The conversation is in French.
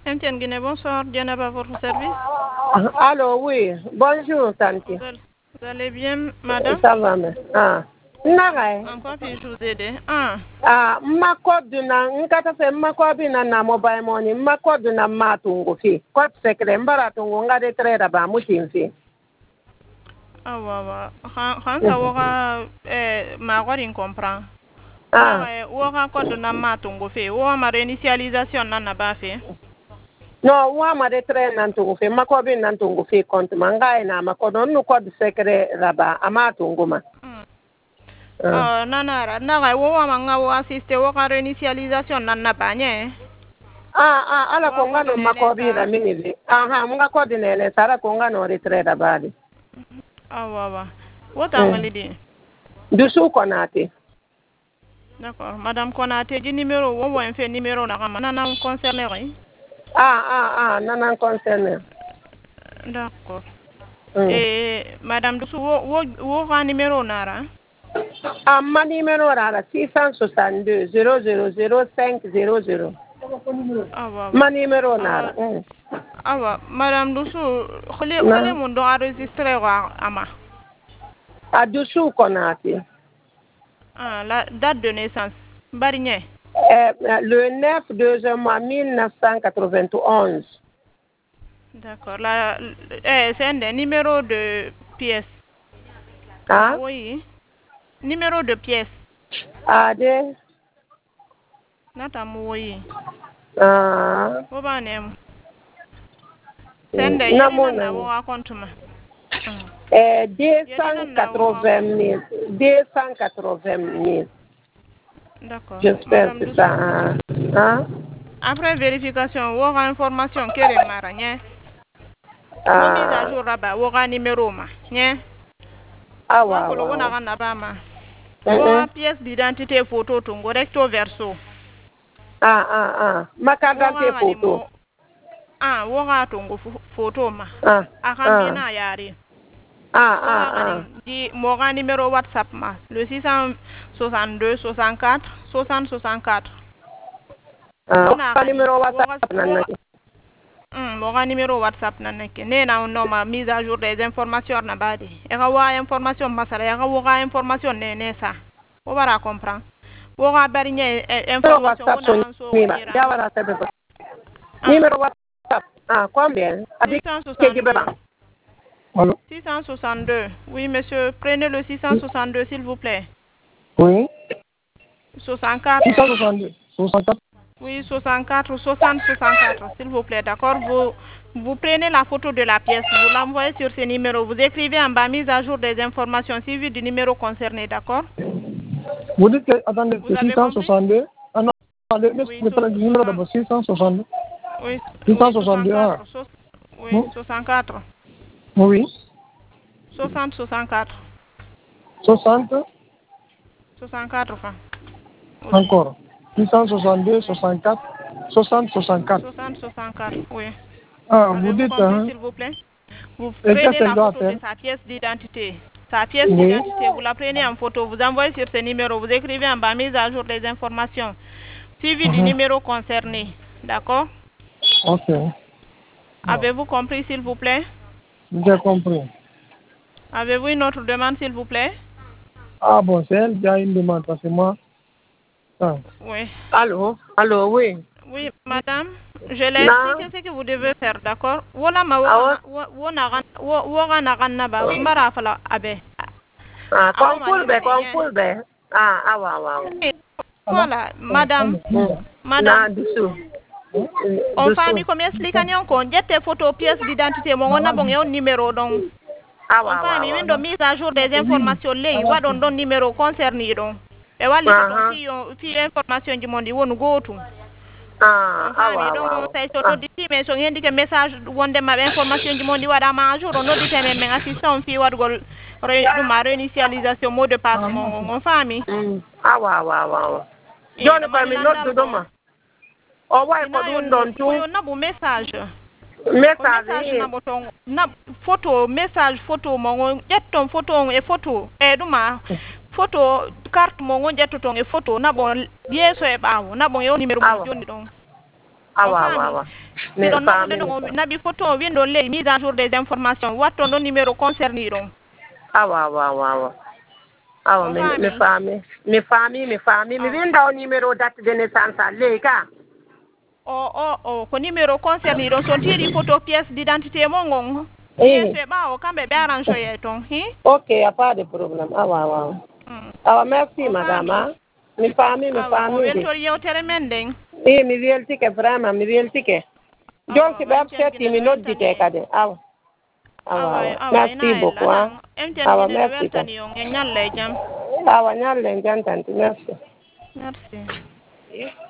Etienne Guinée, bonsoir. Diana à votre service. Allô, oui. Bonjour, Tanti. Vous allez bien, madame? Ça va, mais. En quoi puis-je vous aider? Ma code na nkata fe ma ko bina na mobile money ma code na matungo fi code secret mbara tungo ngade trader ba mutin fi Wa han sa woga ma gwarin comprend. Woga code na matungo fi wo ma réinitialisation na ba fi. No wa ma de trader nan tungo fi ma ko bina nan tungo fi compte manga na ma code no code secret raba amatungo ma. Nanara naga wo manga wo assiste wo ka réinitialisation na banye. Ala ko ngano makobi na minili. Mga ko dinele sara ko ngano retrader bali. Wa. Wo tangali di. Dusu Konate. D'accord. Madame Konate, du numéro wo en fait numéro na kama nana concerné ri. Nana concerné. D'accord. Madame Dusu wo ka numéro nara. Ma numéro rara 662 000500. Ma numéro nara. Madame Dusu, khole mon do enregistrer wa ama. Dusu Konate. La date de naissance. Barigné. Le 9 2 mois 1991. D'accord. C'est un numéro de pièce. Oui. Numéro de pièce. Ade. Nata moyi. Obanem. Sende yena na wo compte ma. 280 000. D'accord. J'espère que ça. Après vérification, wo information kere maranye. Mise à jour raba wo numéro ma. Nye. Wa. Ko wona kana ba ma. Wo pièce d'identité photo tungo recto verso. Ma carte d'identité photo. Wo ga tungo photo ma. Akambina yari. Di mon numéro WhatsApp ma. Le 662 64 60 64. Numéro WhatsApp nanaki. Mon numéro WhatsApp nanaki. Ne na ma mise à jour des informations na badi. E ga wa information masala e ga wa information ne sa. O bara comprend. Wo ga bari nye information na so numéro WhatsApp. Combien? 662. Oui, monsieur, prenez le 662 s'il vous plaît. Oui. 64. 662. 64. Oui, 64, 60, 64, s'il vous plaît, d'accord. Vous prenez la photo de la pièce, vous l'envoyez sur ce numéro. Vous écrivez en bas mise à jour des informations suivies du numéro concerné, d'accord. Vous dites que, attendez, c'est 662. Non, le numéro d'abord, 662. Oui, 661. Oui, 64. Oui. 60, 64. 60. 64, enfin. Encore. 662, 64, 60, 64. 60, 64, oui. Vous dites, s'il vous plaît. Vous prenez la photo de sa pièce d'identité. Sa pièce d'identité, vous la prenez en photo, vous envoyez sur ce numéro, vous écrivez en bas mise à jour des informations, suivi du numéro concerné. D'accord? Ok. Avez-vous compris, s'il vous plaît? J'ai compris. Avez-vous une autre demande, s'il vous plaît? Bon, c'est elle qui a une demande, parce que moi... Oui. Allô, oui. Oui, madame, je l'ai expliqué ce que vous devez faire, d'accord? Voilà ma abe. Compulbe. Voilà, madame. On famille comme expliquer qu'on jette photo pièce d'identité mon a bon numéro donc. On famille une mise à jour des informations les wa don numéro concerné donc. E wali fi information du monde wonu gotu. Donc c'est surtout d'ici mais so ngeen di message wonde ma information du monde wada ma jour on dit men assistant fi wad gol ma réinitialisation mot de passe mon famille. John pa mi not do ma. O wa ko dun don tu. Na bu message. Message na photo message photo mo jetton photo e photo e duma photo carte mo jetton e photo na bon yeso e bawo na bon yo numéro mo joni don. awa mais don nabi photo windo le mise à jour des informations watto don numéro concerné don awa mi fami mi winda numéro date de naissance le ka ko numéro concerné don so tiri photo pièce d'identité mo ngon yeso ba o kambe be arrange yeton OK, y a pas de problème awa merci madame mi fami weltor yewtere men den mi weltike vraiment mi weltike donc be abseti mi noddite kade awa merci beaucoup awa merci nyalle jam awa nyalle jam tanti merci